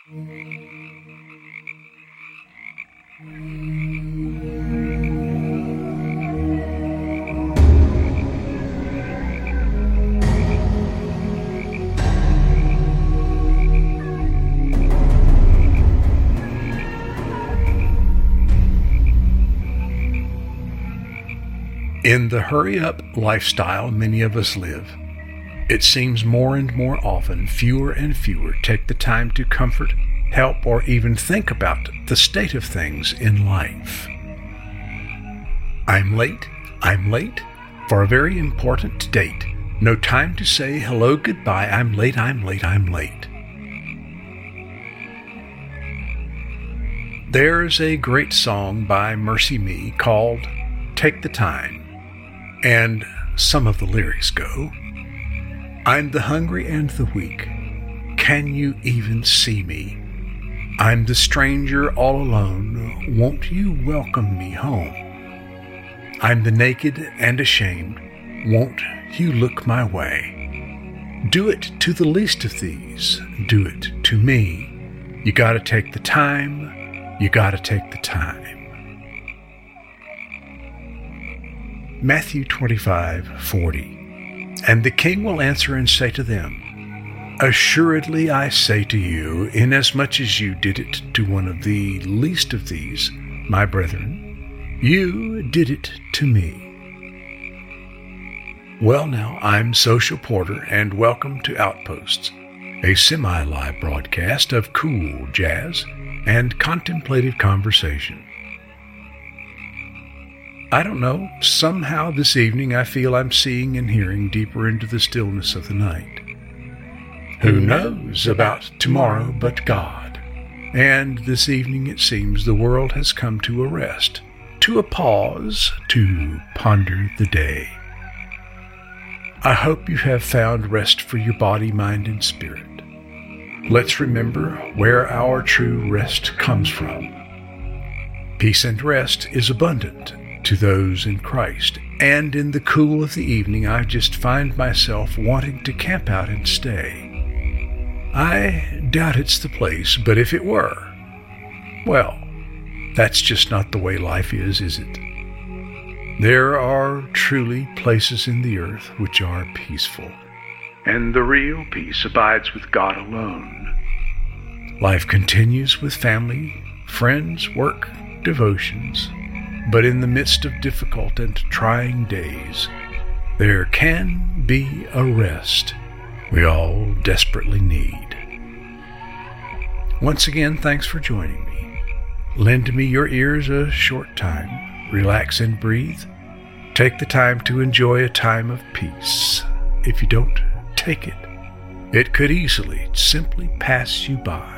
In the hurry-up lifestyle many of us live, it seems more and more often fewer and fewer take the time to comfort, help, or even think about the state of things in life. I'm late for a very important date. No time to say hello, goodbye. I'm late. There's a great song by Mercy Me called Take the Time. And some of the lyrics go, I'm the hungry and the weak. Can you even see me? I'm the stranger all alone. Won't you welcome me home? I'm the naked and ashamed. Won't you look my way? Do it to the least of these. Do it to me. You gotta take the time. You gotta take the time. Matthew 25:40. And the king will answer and say to them, Assuredly I say to you, inasmuch as you did it to one of the least of these, my brethren, you did it to me. Well now, I'm Social Porter, and welcome to Outposts, a semi-live broadcast of cool jazz and contemplative conversation. I don't know, somehow this evening I feel I'm seeing and hearing deeper into the stillness of the night. Who knows about tomorrow but God? And this evening it seems the world has come to a rest, to a pause, to ponder the day. I hope you have found rest for your body, mind, and spirit. Let's remember where our true rest comes from. Peace and rest is abundant to those in Christ, and in the cool of the evening I just find myself wanting to camp out and stay. I doubt it's the place, but if it were, well, that's just not the way life is it? There are truly places in the earth which are peaceful, and the real peace abides with God alone. Life continues with family, friends, work, devotions. But in the midst of difficult and trying days, there can be a rest we all desperately need. Once again, thanks for joining me. Lend me your ears a short time. Relax and breathe. Take the time to enjoy a time of peace. If you don't take it, it could easily simply pass you by.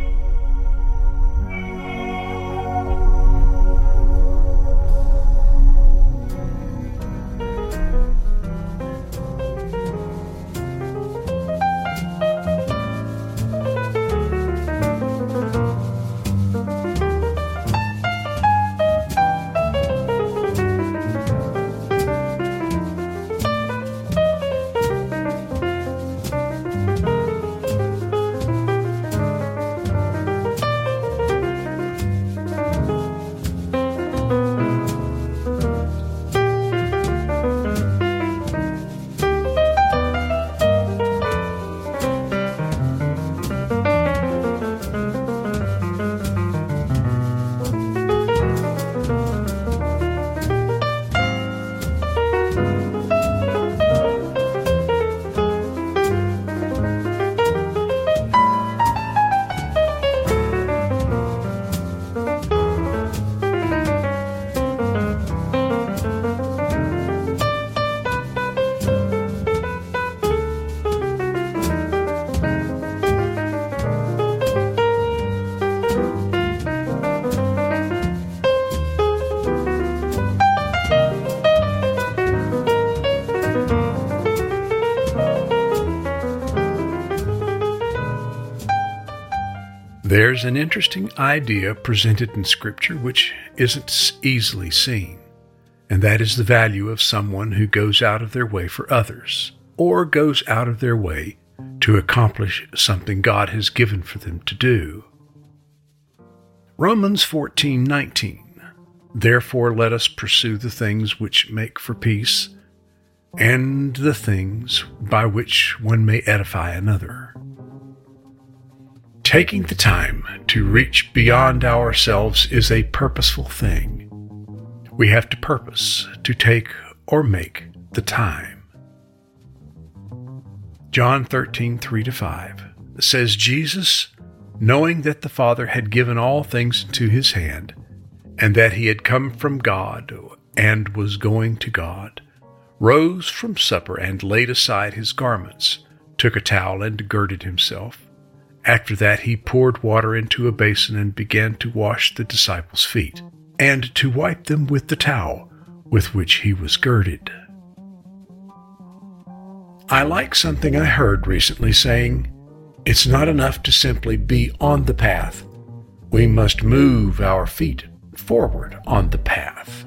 There's an interesting idea presented in Scripture which isn't easily seen, and that is the value of someone who goes out of their way for others, or goes out of their way to to accomplish something God has given for them to do. Romans 14:19. Therefore let us pursue the things which make for peace, and the things by which one may edify another. Taking the time to reach beyond ourselves is a purposeful thing. We have to purpose to take or make the time. John 13:3-5 says, Jesus, knowing that the Father had given all things into his hand, and that he had come from God and was going to God, rose from supper and laid aside his garments, took a towel and girded himself. After that he poured water into a basin and began to wash the disciples' feet, and to wipe them with the towel with which he was girded. I like something I heard recently saying, it's not enough to simply be on the path. We must move our feet forward on the path.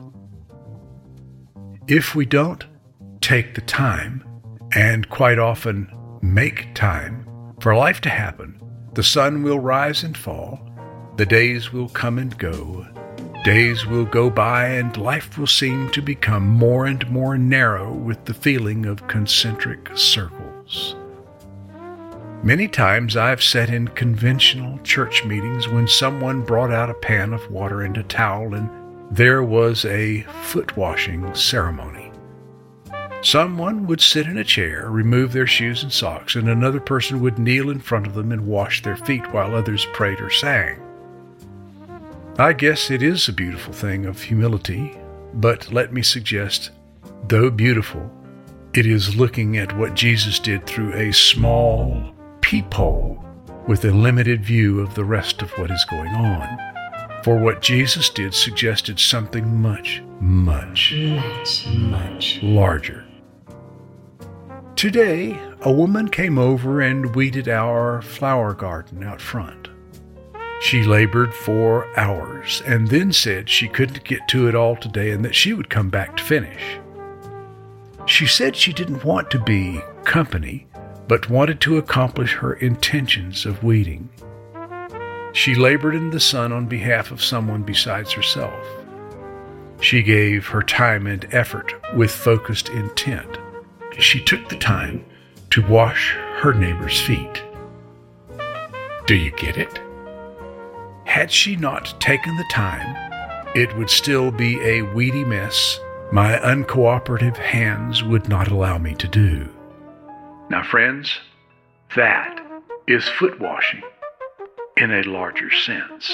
If we don't take the time, and quite often make time, for life to happen, the sun will rise and fall, the days will come and go, days will go by, and life will seem to become more and more narrow with the feeling of concentric circles. Many times I've sat in conventional church meetings when someone brought out a pan of water and a towel, and there was a foot-washing ceremony. Someone would sit in a chair, remove their shoes and socks, and another person would kneel in front of them and wash their feet while others prayed or sang. I guess it is a beautiful thing of humility, but let me suggest, though beautiful, it is looking at what Jesus did through a small peephole with a limited view of the rest of what is going on. For what Jesus did suggested something much, much larger. Today, a woman came over and weeded our flower garden out front. She labored for hours and then said she couldn't get to it all today and that she would come back to finish. She said she didn't want to be company, but wanted to accomplish her intentions of weeding. She labored in the sun on behalf of someone besides herself. She gave her time and effort with focused intent. She took the time to wash her neighbor's feet. Do you get it? Had she not taken the time, it would still be a weedy mess my uncooperative hands would not allow me to do. Now, friends, that is foot washing in a larger sense.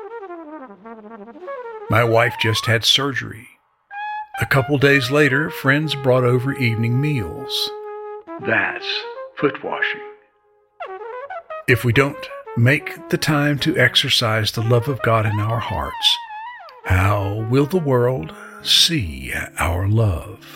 My wife just had surgery. A couple days later, friends brought over evening meals. That's foot washing. If we don't make the time to exercise the love of God in our hearts, how will the world see our love?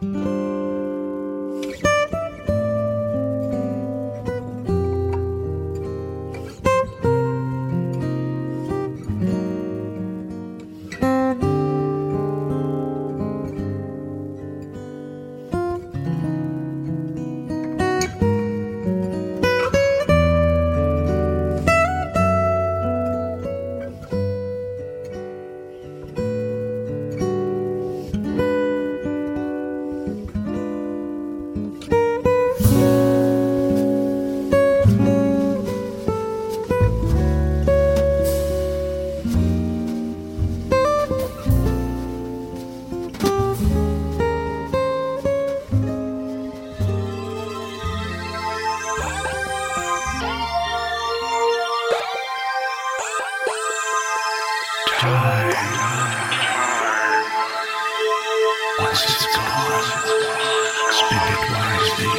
Once it's gone, spend it wisely.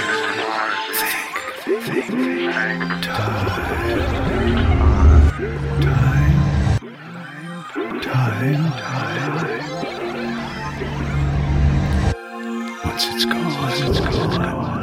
Think. Time. Once it's gone, it's gone.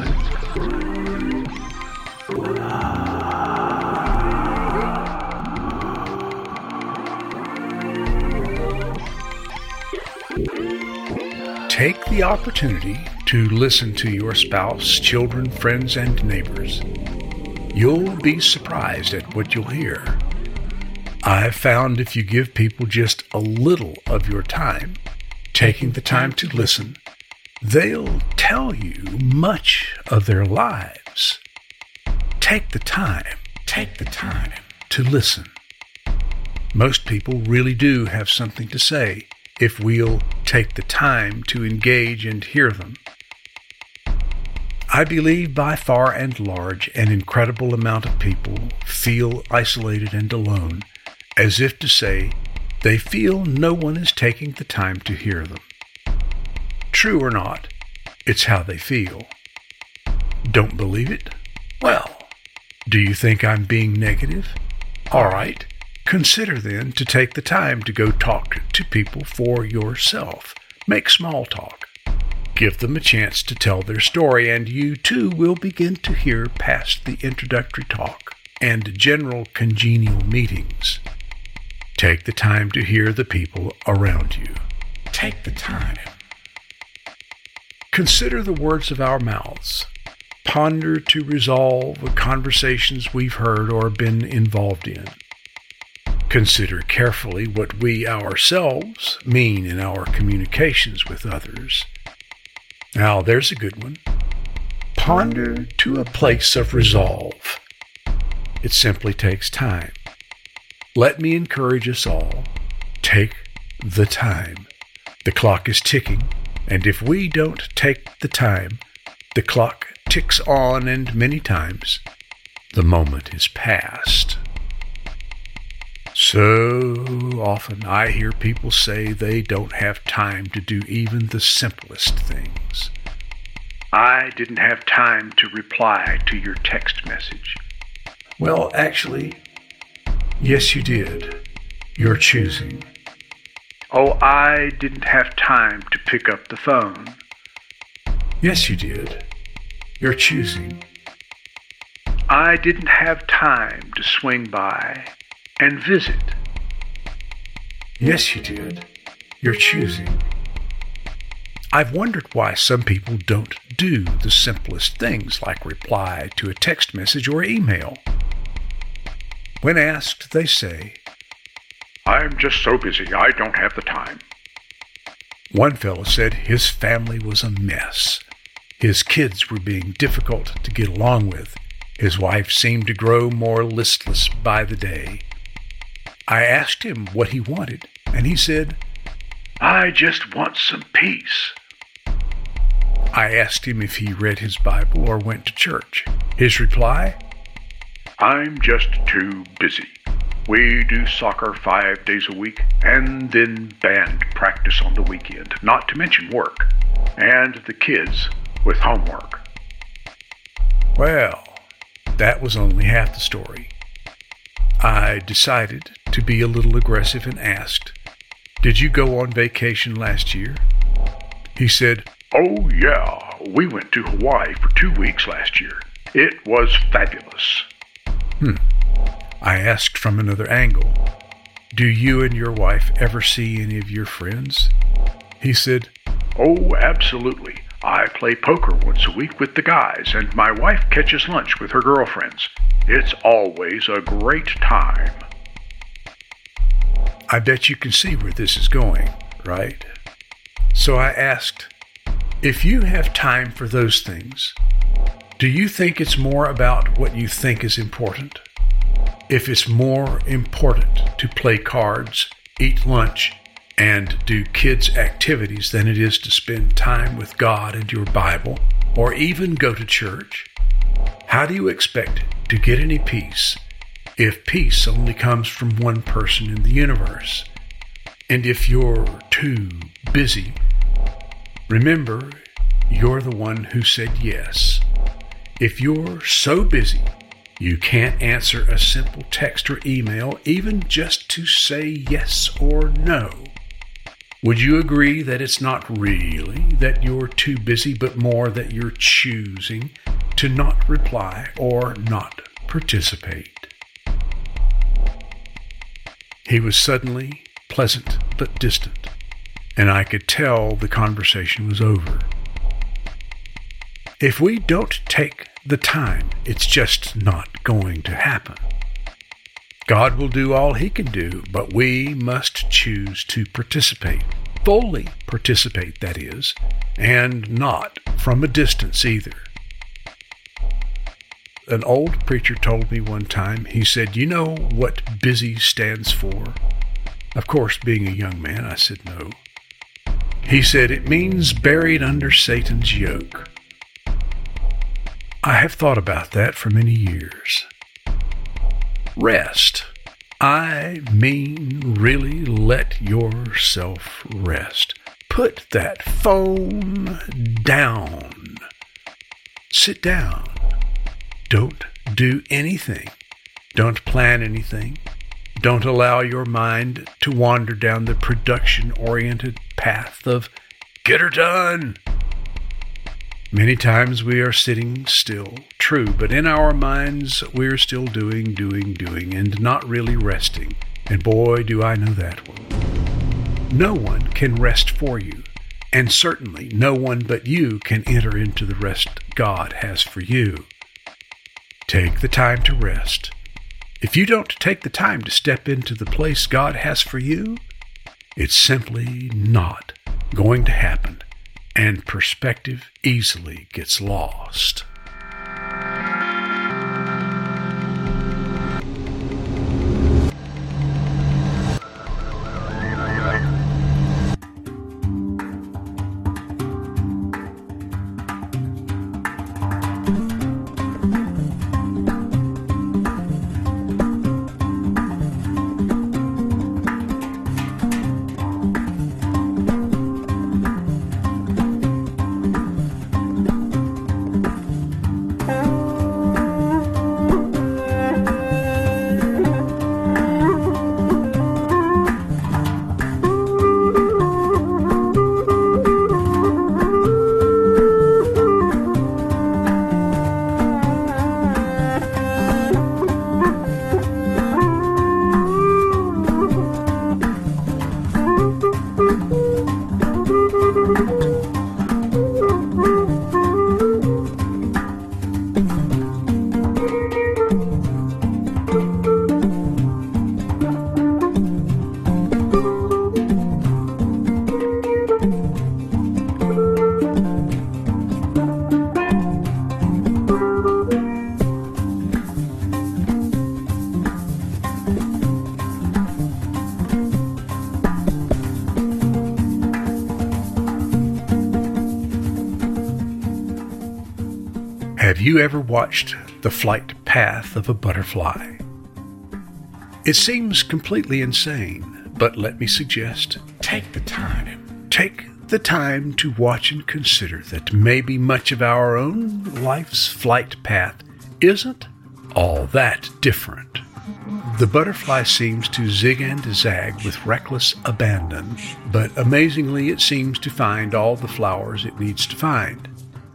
Take the opportunity to listen to your spouse, children, friends, and neighbors. You'll be surprised at what you'll hear. I've found if you give people just a little of your time, taking the time to listen, they'll tell you much of their lives. Take the time to listen. Most people really do have something to say if we'll take the time to engage and hear them. I believe by far and large an incredible amount of people feel isolated and alone, as if to say they feel no one is taking the time to hear them. True or not, it's how they feel. Don't believe it? Well, do you think I'm being negative? All right, consider then to take the time to go talk to people for yourself. Make small talk. Give them a chance to tell their story, and you too will begin to hear past the introductory talk and general congenial meetings. Take the time to hear the people around you. Take the time. Consider the words of our mouths. Ponder to resolve the conversations we've heard or been involved in. Consider carefully what we ourselves mean in our communications with others. Now, there's a good one. Ponder to a place of resolve. It simply takes time. Let me encourage us all. Take the time. The clock is ticking, and if we don't take the time, the clock ticks on, and many times the moment is past. So often I hear people say they don't have time to do even the simplest things. I didn't have time to reply to your text message. Well, actually, yes, you did. You're choosing. Oh, I didn't have time to pick up the phone. Yes, you did. You're choosing. I didn't have time to swing by and visit. Yes, you did. You're choosing. I've wondered why some people don't do the simplest things like reply to a text message or email. When asked, they say, "I'm just so busy, I don't have the time." One fellow said his family was a mess. His kids were being difficult to get along with. His wife seemed to grow more listless by the day. I asked him what he wanted, and he said, "I just want some peace." I asked him if he read his Bible or went to church. His reply, "I'm just too busy. We do soccer 5 days a week, and then band practice on the weekend, not to mention work, and the kids with homework." Well, that was only half the story. I decided to be a little aggressive and asked, "Did you go on vacation last year?" He said, "Oh yeah, we went to Hawaii for 2 weeks last year. It was fabulous." I asked from another angle, "Do you and your wife ever see any of your friends?" He said, "Oh, absolutely. I play poker once a week with the guys, and my wife catches lunch with her girlfriends. It's always a great time." I bet you can see where this is going, right? So I asked, if you have time for those things, do you think it's more about what you think is important? If it's more important to play cards, eat lunch, and do kids' activities than it is to spend time with God and your Bible, or even go to church, how do you expect to get any peace if peace only comes from one person in the universe? And if you're too busy, remember, you're the one who said yes. If you're so busy, you can't answer a simple text or email, even just to say yes or no. Would you agree that it's not really that you're too busy, but more that you're choosing to not reply or not participate? He was suddenly pleasant but distant, and I could tell the conversation was over. If we don't take the time, it's just not going to happen. God will do all He can do, but we must choose to participate. Fully participate, that is, and not from a distance either. An old preacher told me one time, he said, "You know what busy stands for?" Of course, being a young man, I said no. He said, "It means buried under Satan's yoke." I have thought about that for many years. Rest. I mean, really let yourself rest. Put that phone down. Sit down. Don't do anything. Don't plan anything. Don't allow your mind to wander down the production-oriented path of get her done. Many times we are sitting still, true, but in our minds we're still doing, and not really resting. And boy, do I know that one. No one can rest for you, and certainly no one but you can enter into the rest God has for you. Take the time to rest. If you don't take the time to step into the place God has for you, it's simply not going to happen, and perspective easily gets lost. Have you ever watched the flight path of a butterfly? It seems completely insane, but let me suggest, take the time. Take the time to watch and consider that maybe much of our own life's flight path isn't all that different. The butterfly seems to zig and zag with reckless abandon, but amazingly it seems to find all the flowers it needs to find.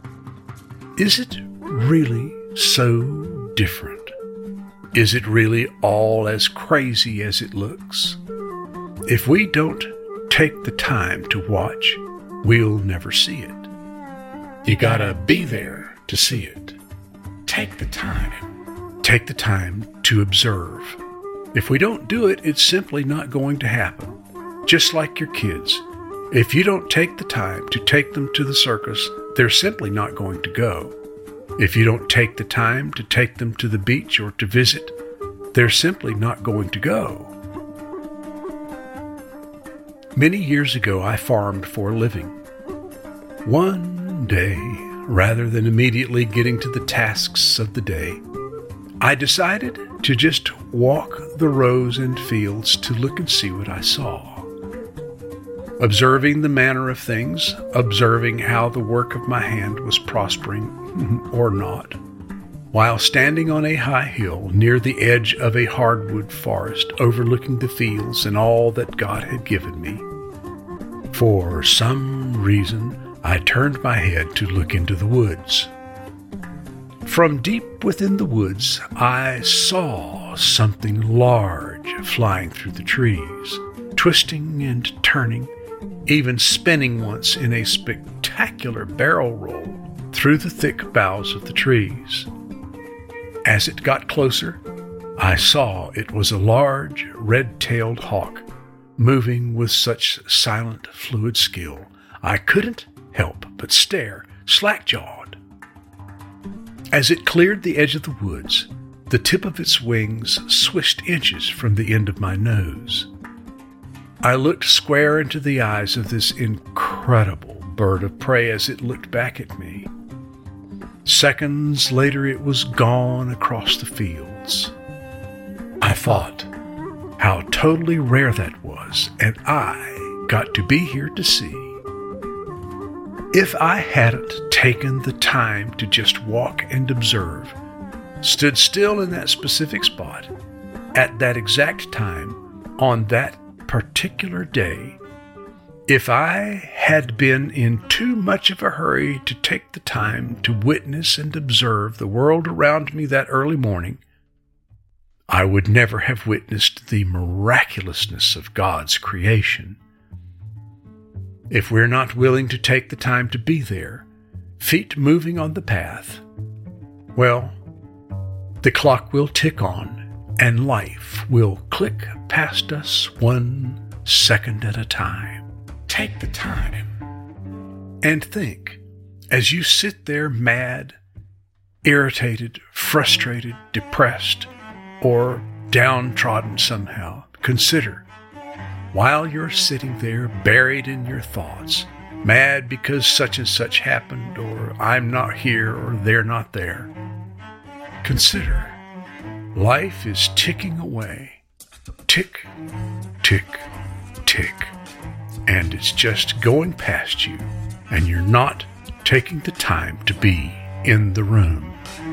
Is it really so different? Is it really all as crazy as it looks? If we don't take the time to watch, we'll never see it. You gotta be there to see it. Take the time. Take the time to observe. If we don't do it, it's simply not going to happen. Just like your kids. If you don't take the time to take them to the circus, they're simply not going to go. If you don't take the time to take them to the beach or to visit, they're simply not going to go. Many years ago, I farmed for a living. One day, rather than immediately getting to the tasks of the day, I decided to just walk the rows and fields to look and see what I saw. Observing the manner of things, observing how the work of my hand was prospering or not, while standing on a high hill near the edge of a hardwood forest overlooking the fields and all that God had given me. For some reason, I turned my head to look into the woods. From deep within the woods, I saw something large flying through the trees, twisting and turning, even spinning once in a spectacular barrel roll through the thick boughs of the trees. As it got closer, I saw it was a large, red-tailed hawk, moving with such silent, fluid skill, I couldn't help but stare, slack-jawed. As it cleared the edge of the woods, the tip of its wings swished inches from the end of my nose. I looked square into the eyes of this incredible bird of prey as it looked back at me. Seconds later, it was gone across the fields. I thought how totally rare that was, and I got to be here to see. If I hadn't taken the time to just walk and observe, stood still in that specific spot, at that exact time, on that particular day, if I had been in too much of a hurry to take the time to witness and observe the world around me that early morning, I would never have witnessed the miraculousness of God's creation. If we're not willing to take the time to be there, feet moving on the path, well, the clock will tick on and life will click past us 1 second at a time. Take the time and think as you sit there mad, irritated, frustrated, depressed, or downtrodden somehow. Consider, while you're sitting there buried in your thoughts, mad because such and such happened, or I'm not here, or they're not there. Consider, life is ticking away. Tick, tick, tick. And it's just going past you, and you're not taking the time to be in the room.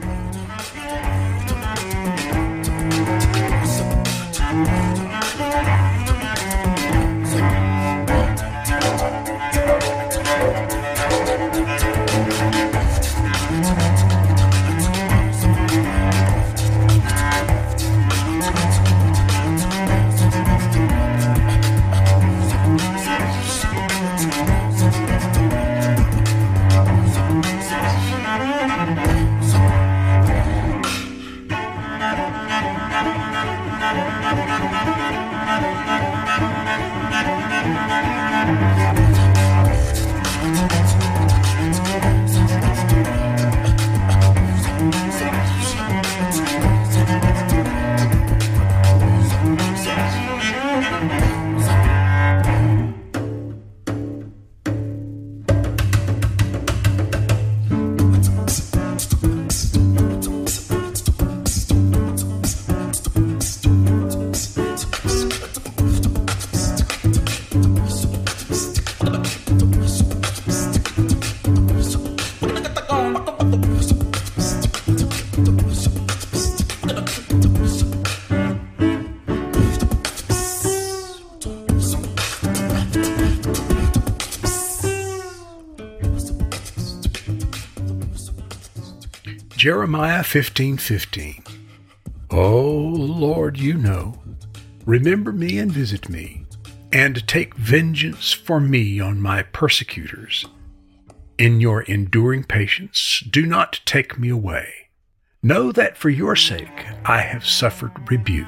Jeremiah 15:15. O Lord, you know, remember me and visit me, and take vengeance for me on my persecutors. In your enduring patience, do not take me away. Know that for your sake I have suffered rebuke.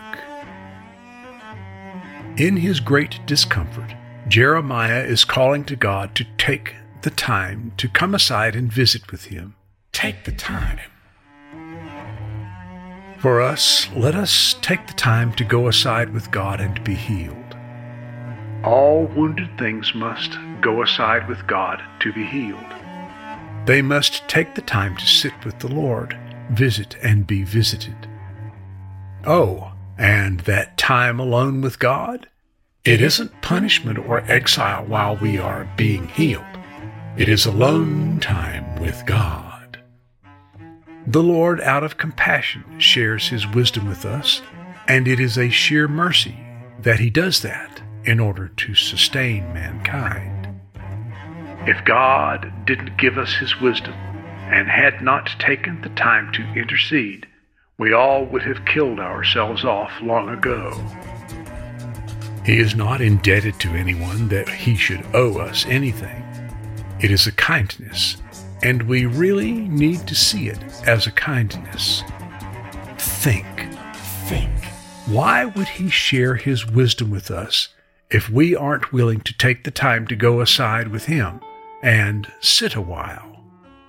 In his great discomfort, Jeremiah is calling to God to take the time to come aside and visit with him. Take the time. For us, let us take the time to go aside with God and be healed. All wounded things must go aside with God to be healed. They must take the time to sit with the Lord, visit and be visited. Oh, and that time alone with God? It isn't punishment or exile while we are being healed. It is alone time with God. The Lord, out of compassion, shares his wisdom with us, and it is a sheer mercy that he does that in order to sustain mankind. If God didn't give us his wisdom and had not taken the time to intercede, we all would have killed ourselves off long ago. He is not indebted to anyone that he should owe us anything. It is a kindness, and we really need to see it as a kindness. Think. Why would he share his wisdom with us if we aren't willing to take the time to go aside with him and sit a while?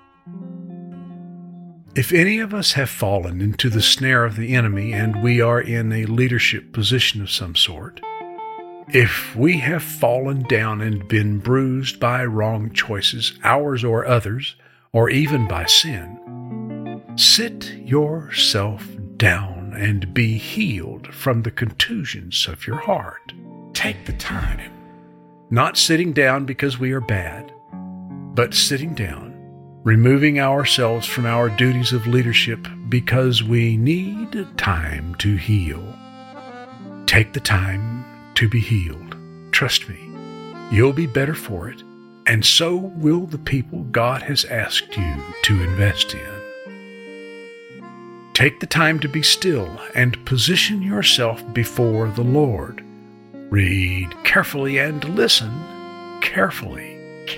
If any of us have fallen into the snare of the enemy and we are in a leadership position of some sort, if we have fallen down and been bruised by wrong choices, ours or others, or even by sin, sit yourself down and be healed from the contusions of your heart. Take the time. Not sitting down because we are bad, but sitting down, removing ourselves from our duties of leadership because we need time to heal. Take the time to be healed. Trust me, you'll be better for it, and so will the people God has asked you to invest in. Take the time to be still and position yourself before the Lord. Read carefully and listen carefully.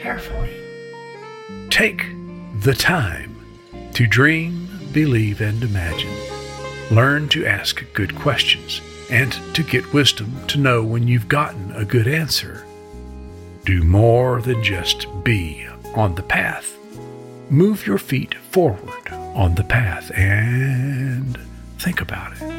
Take the time to dream, believe, and imagine. Learn to ask good questions and to get wisdom to know when you've gotten a good answer. Do more than just be on the path. Move your feet forward on the path and think about it.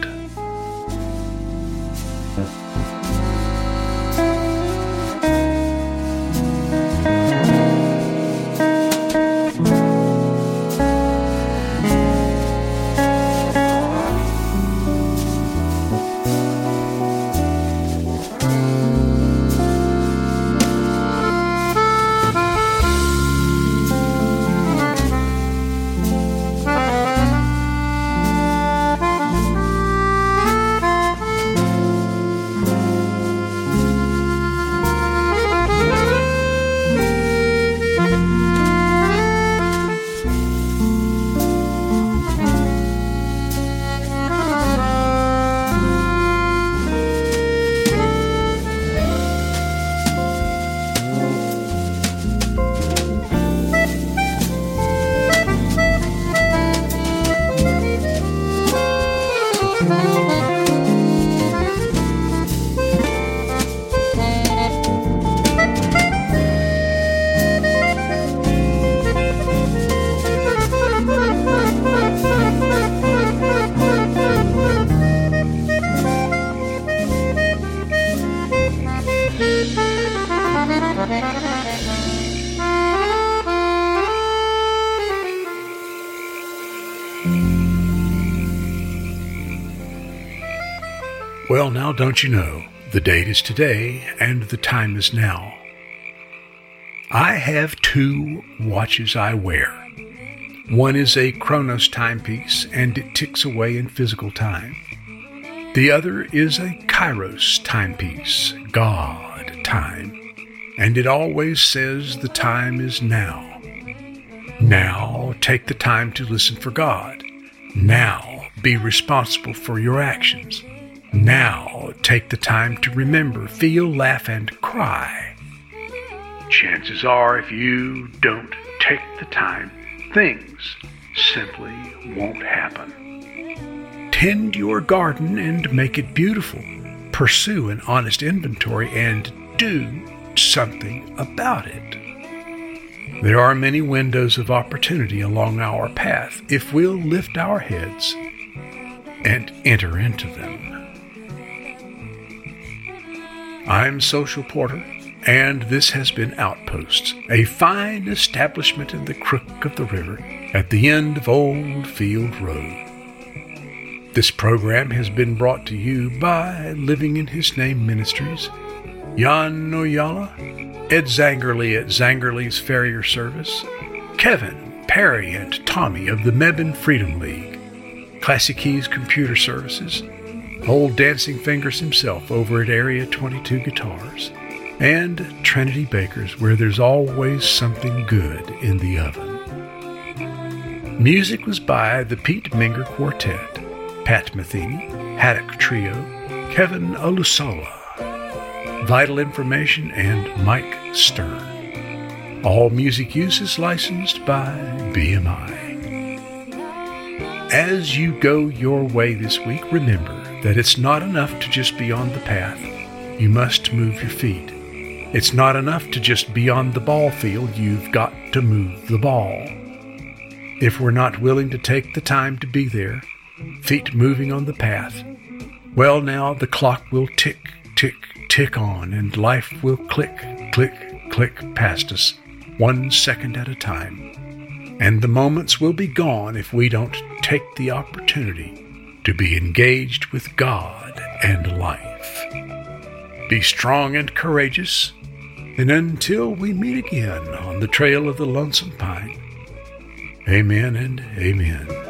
Well, now don't you know, the date is today and the time is now. I have 2 watches I wear. One is a Chronos timepiece and it ticks away in physical time. The other is a Kairos timepiece, God time, and it always says the time is now. Now take the time to listen for God. Now be responsible for your actions. Now take the time to remember, feel, laugh, and cry. Chances are if you don't take the time, things simply won't happen. Tend your garden and make it beautiful. Pursue an honest inventory and do something about it. There are many windows of opportunity along our path if we'll lift our heads and enter into them. I'm Social Porter, and this has been Outposts, a fine establishment in the crook of the river at the end of Old Field Road. This program has been brought to you by Living in His Name Ministries, Jan Noyala, Ed Zangerly at Zangerly's Farrier Service, Kevin, Perry, and Tommy of the Mebane Freedom League, Classic Keys Computer Services, Old Dancing Fingers himself over at Area 22 Guitars, and Trinity Bakers, where there's always something good in the oven. Music was by the Pete Minger Quartet, Pat Metheny, Haddock Trio, Kevin Olusola, Vital Information, and Mike Stern. All music use is licensed by BMI. As you go your way this week, remember that it's not enough to just be on the path. You must move your feet. It's not enough to just be on the ball field. You've got to move the ball. If we're not willing to take the time to be there, feet moving on the path, well, now the clock will tick, tick, tick on, and life will click, click, click past us, 1 second at a time. And the moments will be gone if we don't take the opportunity to be engaged with God and life. Be strong and courageous, and until we meet again on the trail of the lonesome pine, amen and amen.